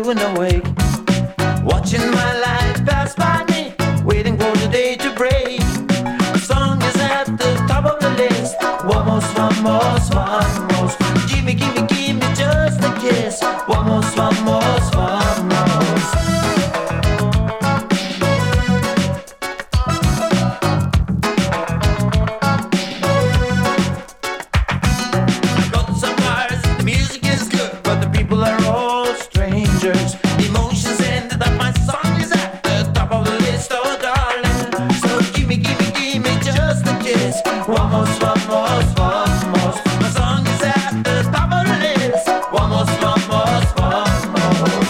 doing awake. Watching my life pass by me, waiting for the day to break. A song is at the top of the list. Vamos, vamos, vamos. Gimme, gimme, gimme just a kiss. Vamos, vamos, vamos. Got some bars, the music is good, but the people are all strangers. Emotions ended up, my song is at the top of the list, oh darling. So gimme, gimme, gimme just a kiss. Vamos, vamos, vamos. My song is at the top of the list. Vamos, vamos, vamos.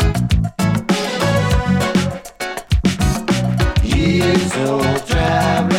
Years old traveling.